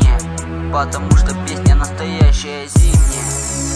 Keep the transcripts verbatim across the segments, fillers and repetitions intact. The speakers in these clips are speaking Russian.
мне, потому что песня настоящая зимняя.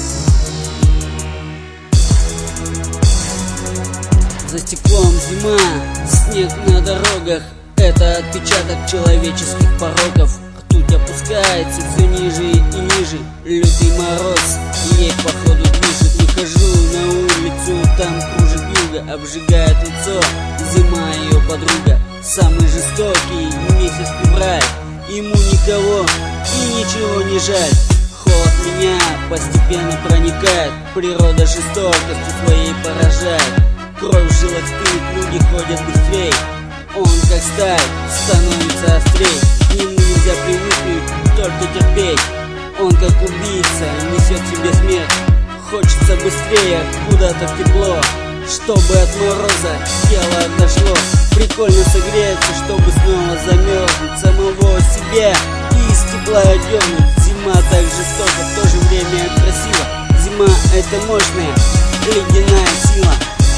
За стеклом зима, снег на дорогах — это отпечаток человеческих пороков. Ртуть опускается все ниже и ниже, лютый мороз ей походу движет. Выхожу на улицу, там кружит юга, обжигает лицо зима, ее подруга. Самый жестокий месяц февраль, ему никого и ничего не жаль. Холод меня постепенно проникает, природа жестокостью своей поражает. Кровь в жилах стынет, люди ходят быстрей, он как сталь становится острей. К нему нельзя привыкнуть, только терпеть, он как убийца несет в себе смерть. Хочется быстрее, куда-то в тепло, чтобы от мороза тело отошло. Прикольно согреться, чтобы снова замерзнуть, самого себя и из тепла одернуть. Зима так жестока, в то же время красиво. Зима — это мощная ледяная сила.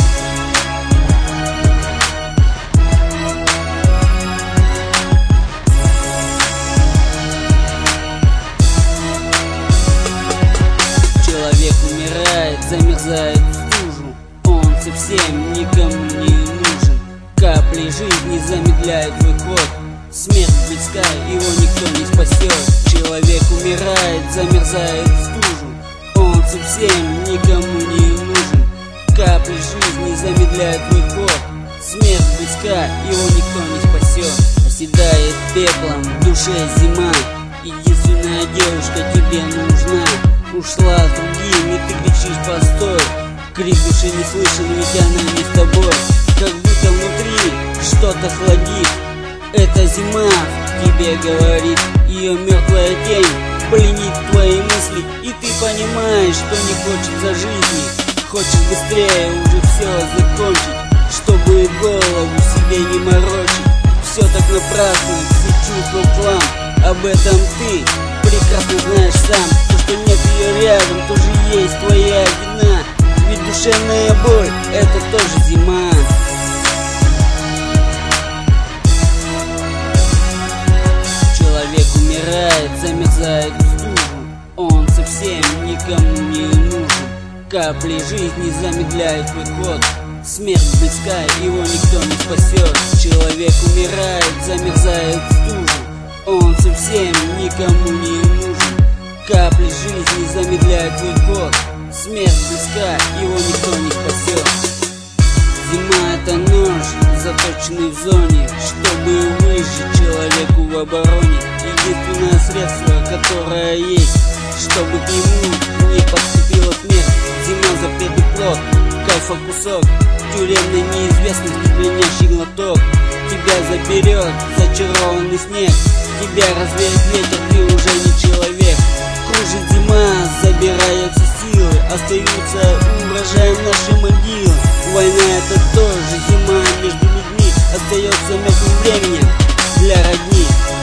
Человек умирает, замерзает в стужу, он совсем никому не нужен. Капли жизни замедляют свой ход, смерть близка, его никто не спасет. Человек умирает, замерзает в стужу, он совсем никому не нужен. Капли жизни замедляют свой ход, смерть близка, его никто не спасет. Оседает пеплом в душе зима, единственная девушка тебе нужна. Ушла с другим, и ты кричишь постой, крик души не слышен, ведь она не с тобой. Как будто внутри что-то холодит, эта зима в тебе говорит. Ее мертвая тень пленит твои мысли, и ты понимаешь, что не хочется жизни. Хочешь быстрее уже все закончить, чтобы голову себе не морочить. Все так напрасно, все чувства в хлам, об этом ты прекрасно знаешь сам. То, что нет ее рядом, тоже есть твоя вина, ведь душевная боль — это тоже зима. Человек умирает, замерзает в стужу, он совсем никому не нужен. Капли жизни замедляют свой ход, смерть близка, его никто не спасет. Человек умирает, замерзает в стужу, он совсем никому не нужен. Капли жизни замедляют свой ход, смерть близка, его никто не спасет. Зима — это нож, заточенный в зоне, чтобы выжить человеку в обороне. Единственное средство, которое есть, чтобы к нему не подступила смерть. Зима — запретный плод, кайфа кусок, тюремной неизвестности пленящий глоток. Тебя заберет зачарованный снег, тебя развеет ветер, ты уже не человек. Кружит зима, забирая все силы, остаются урожаем наши могилы. Война — это тоже зима между людьми, остается мертвым временем для родни.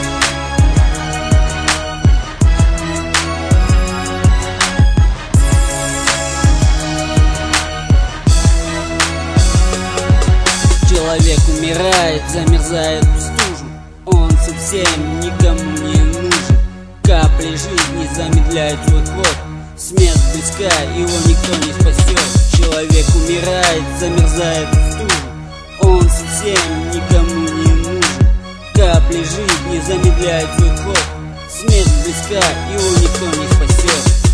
Человек умирает, замерзает в стужу, он совсем никому не нужен. Капли жизни замедляют свой ход, смерть близка, его никто не спасет. Человек умирает, замерзает в стужу, он совсем никому не нужен. Капли жизни замедляют свой ход, смерть близка, его никто не спасет.